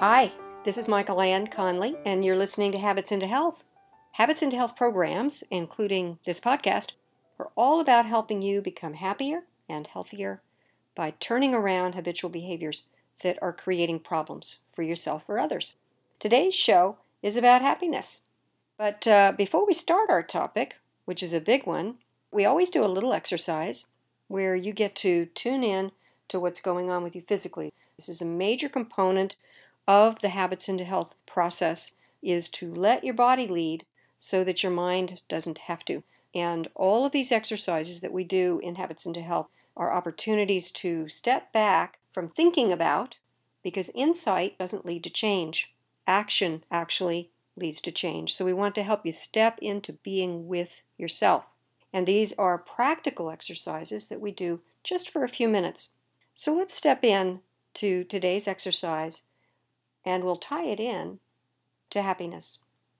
Hi, this is Michael Ann Conley, and you're listening to Habits into Health. Habits into Health programs, including this podcast, are all about helping you become happier and healthier by turning around habitual behaviors that are creating problems for yourself or others. Today's show is about happiness. But before we start our topic, which is a big one, we always do a little exercise where you get to tune in to what's going on with you physically. This is a major component of the Habits into Health process, is to let your body lead so that your mind doesn't have to. And all of these exercises that we do in Habits into Health are opportunities to step back from thinking about, because insight doesn't lead to change. Action actually leads to change. So we want to help you step into being with yourself. And these are practical exercises that we do just for a few minutes. So let's step in to today's exercise, and we'll tie it in to happiness.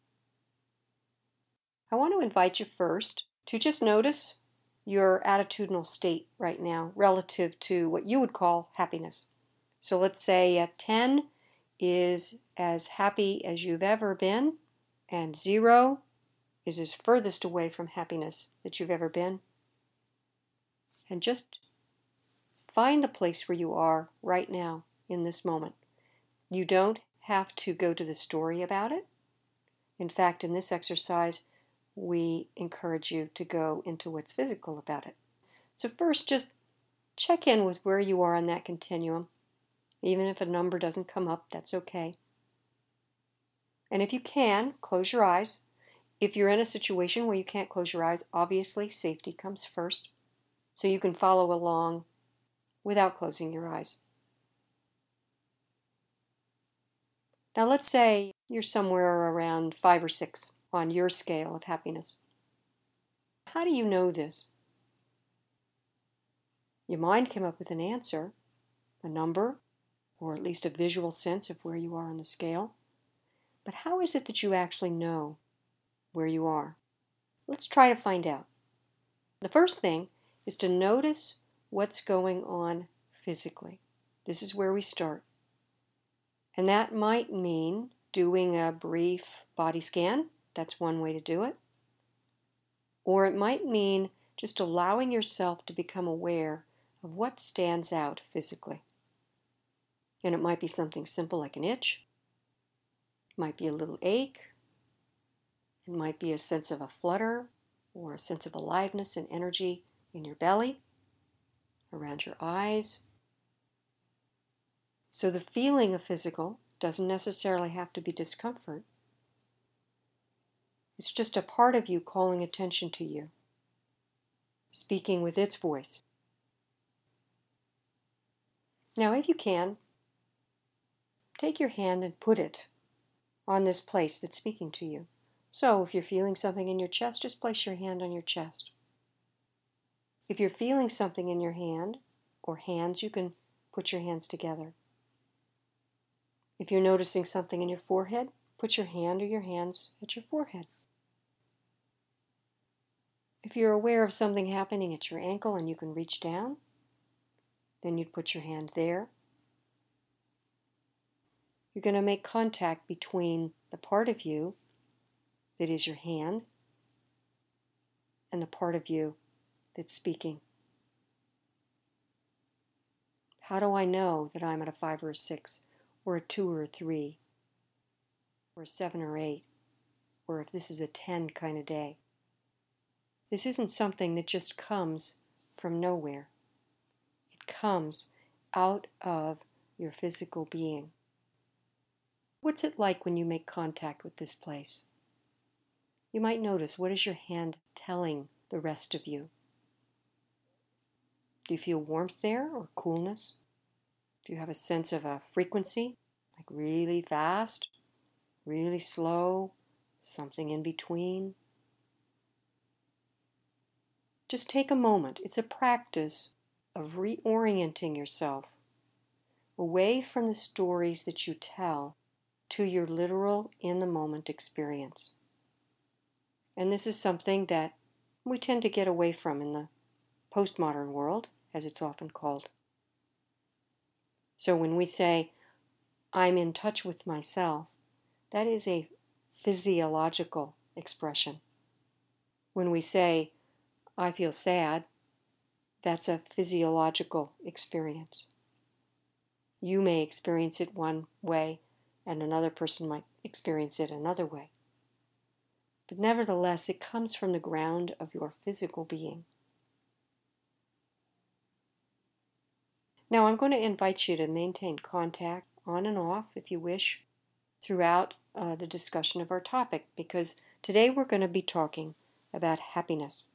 I want to invite you first to just notice your attitudinal state right now relative to what you would call happiness. So let's say 10 is as happy as you've ever been, and 0 is as furthest away from happiness that you've ever been. And just find the place where you are right now in this moment. You don't have to go to the story about it. In fact, in this exercise, we encourage you to go into what's physical about it. So first, just check in with where you are on that continuum. Even if a number doesn't come up, that's okay. And if you can, close your eyes. If you're in a situation where you can't close your eyes, obviously safety comes first. So you can follow along without closing your eyes. Now let's say you're somewhere around 5 or 6 on your scale of happiness. How do you know this? Your mind came up with an answer, a number, or at least a visual sense of where you are on the scale. But how is it that you actually know where you are? Let's try to find out. The first thing is to notice what's going on physically. This is where we start. And that might mean doing a brief body scan. That's one way to do it. Or it might mean just allowing yourself to become aware of what stands out physically. And it might be something simple like an itch. It might be a little ache. It might be a sense of a flutter or a sense of aliveness and energy in your belly, around your eyes. So the feeling of physical doesn't necessarily have to be discomfort. It's just a part of you calling attention to you, speaking with its voice. Now, if you can, take your hand and put it on this place that's speaking to you. So if you're feeling something in your chest, just place your hand on your chest. If you're feeling something in your hand or hands, you can put your hands together. If you're noticing something in your forehead, put your hand or your hands at your forehead. If you're aware of something happening at your ankle and you can reach down, then you'd put your hand there. You're going to make contact between the part of you that is your hand and the part of you that's speaking. How do I know that I'm at a 5 or a 6, or a 2 or a 3, or a 7 or 8, or if this is a 10 kind of day? This isn't something that just comes from nowhere. It comes out of your physical being. What's it like when you make contact with this place? You might notice, what is your hand telling the rest of you? Do you feel warmth there or coolness? Do you have a sense of a frequency, like really fast, really slow, something in between? Just take a moment. It's a practice of reorienting yourself away from the stories that you tell to your literal, in-the-moment experience. And this is something that we tend to get away from in the postmodern world, as it's often called. So when we say, I'm in touch with myself, that is a physiological expression. When we say, I feel sad, that's a physiological experience. You may experience it one way, and another person might experience it another way. But nevertheless, it comes from the ground of your physical being. Now, I'm going to invite you to maintain contact on and off, if you wish, throughout the discussion of our topic, because today we're going to be talking about happiness.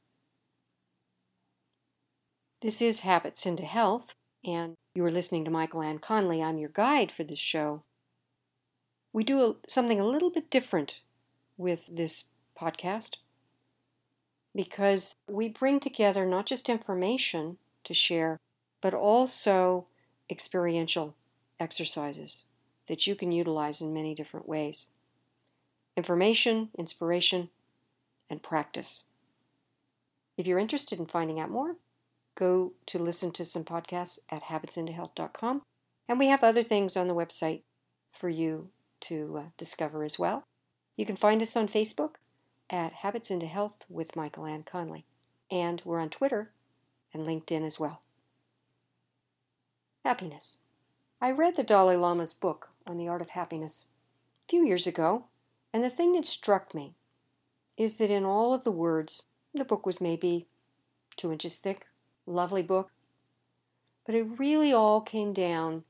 This is Habits into Health, and you are listening to Michael Ann Conley. I'm your guide for this show. We do something a little bit different with this podcast because we bring together not just information to share, but also experiential exercises that you can utilize in many different ways. Information, inspiration, and practice. If you're interested in finding out more, go to listen to some podcasts at habitsintohealth.com. And we have other things on the website for you to discover as well. You can find us on Facebook at Habits into Health with Michael Ann Conley. And we're on Twitter and LinkedIn as well. Happiness. I read the Dalai Lama's book on the art of happiness a few years ago, and the thing that struck me is that in all of the words, the book was maybe 2 inches thick, lovely book, but it really all came down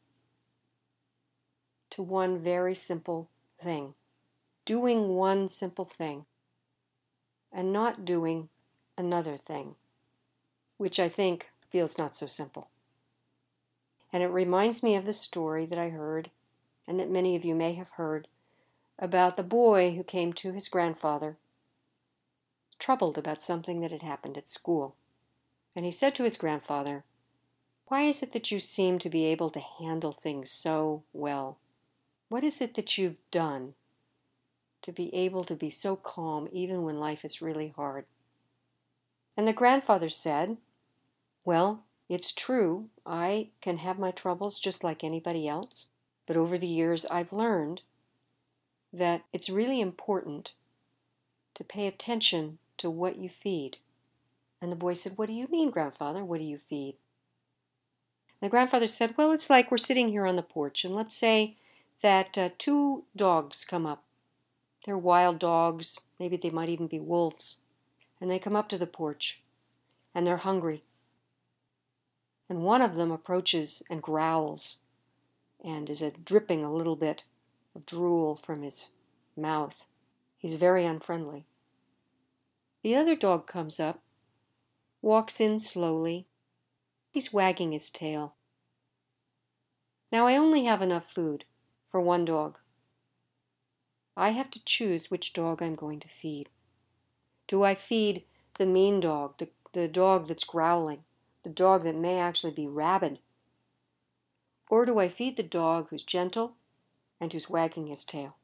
to one very simple thing. Doing one simple thing and not doing another thing, which I think feels not so simple. And it reminds me of the story that I heard, and that many of you may have heard, about the boy who came to his grandfather, troubled about something that had happened at school. And he said to his grandfather, "Why is it that you seem to be able to handle things so well? What is it that you've done to be able to be so calm even when life is really hard?" And the grandfather said, "Well, it's true, I can have my troubles just like anybody else, but over the years I've learned that it's really important to pay attention to what you feed." And the boy said, "What do you mean, grandfather? What do you feed?" The grandfather said, "Well, it's like we're sitting here on the porch, and let's say that 2 dogs come up. They're wild dogs, maybe they might even be wolves, and they come up to the porch, and they're hungry. And one of them approaches and growls and is dripping a little bit of drool from his mouth. He's very unfriendly. The other dog comes up, walks in slowly. He's wagging his tail. Now I only have enough food for one dog. I have to choose which dog I'm going to feed. Do I feed the mean dog, the dog that's growling, the dog that may actually be rabid? Or do I feed the dog who's gentle and who's wagging his tail?"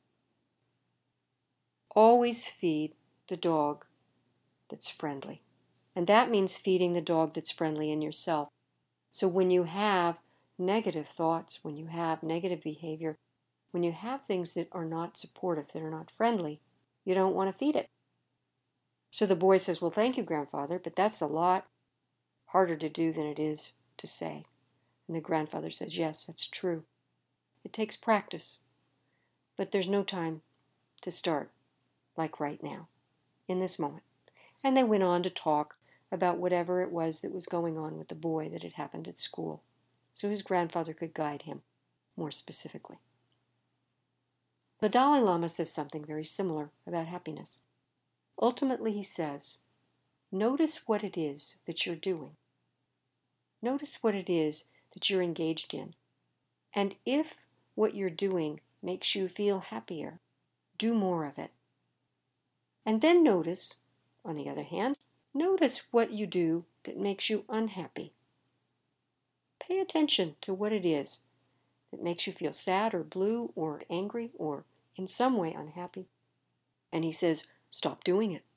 Always feed the dog that's friendly. And that means feeding the dog that's friendly in yourself. So when you have negative thoughts, when you have negative behavior, when you have things that are not supportive, that are not friendly, you don't want to feed it. So the boy says, "Well, thank you, grandfather, but that's a lot harder to do than it is to say." And the grandfather says, "Yes, that's true. It takes practice, but there's no time to start like right now, in this moment." And they went on to talk about whatever it was that was going on with the boy that had happened at school, so his grandfather could guide him more specifically. The Dalai Lama says something very similar about happiness. Ultimately, he says, notice what it is that you're doing. Notice what it is that you're engaged in. And if what you're doing makes you feel happier, do more of it. And then notice, on the other hand, notice what you do that makes you unhappy. Pay attention to what it is that makes you feel sad or blue or angry or in some way unhappy. And he says, stop doing it.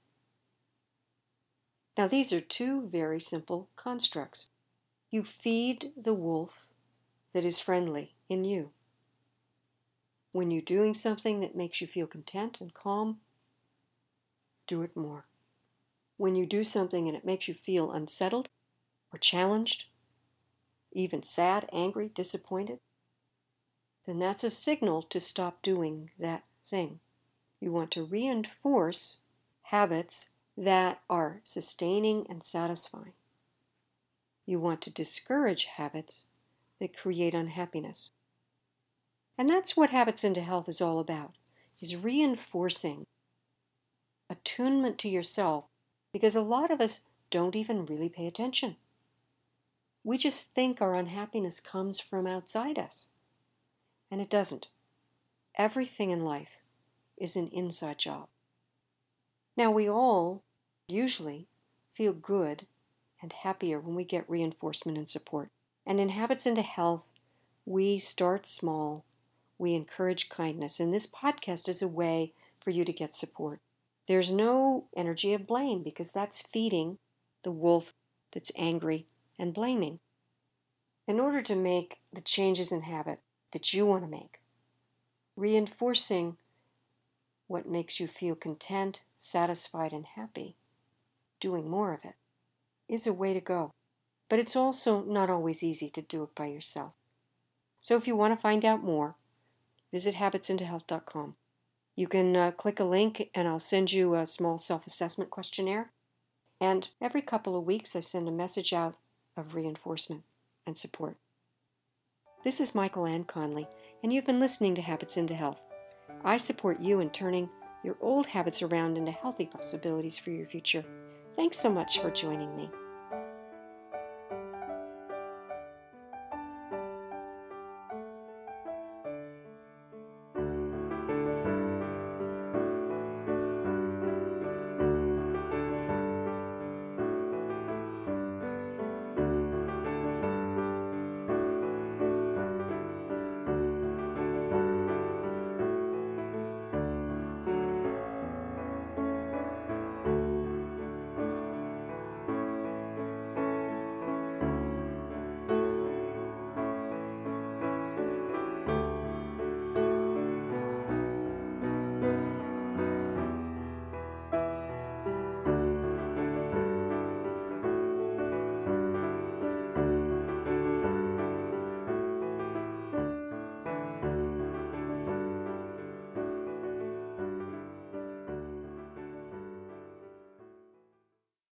Now, these are 2 very simple constructs. You feed the wolf that is friendly in you. When you're doing something that makes you feel content and calm, do it more. When you do something and it makes you feel unsettled or challenged, even sad, angry, disappointed, then that's a signal to stop doing that thing. You want to reinforce habits that are sustaining and satisfying. You want to discourage habits that create unhappiness. And that's what Habits into Health is all about, is reinforcing attunement to yourself, because a lot of us don't even really pay attention. We just think our unhappiness comes from outside us, and it doesn't. Everything in life is an inside job. Now, we all usually feel good and happier when we get reinforcement and support. And in Habits into Health, we start small. We encourage kindness. And this podcast is a way for you to get support. There's no energy of blame, because that's feeding the wolf that's angry and blaming. In order to make the changes in habit that you want to make, reinforcing what makes you feel content, satisfied, and happy, doing more of it, is a way to go. But it's also not always easy to do it by yourself. So if you want to find out more, visit habitsintohealth.com. You can click a link and I'll send you a small self-assessment questionnaire. And every couple of weeks I send a message out of reinforcement and support. This is Michael Ann Conley, and you've been listening to Habits into Health. I support you in turning your old habits around into healthy possibilities for your future. Thanks so much for joining me.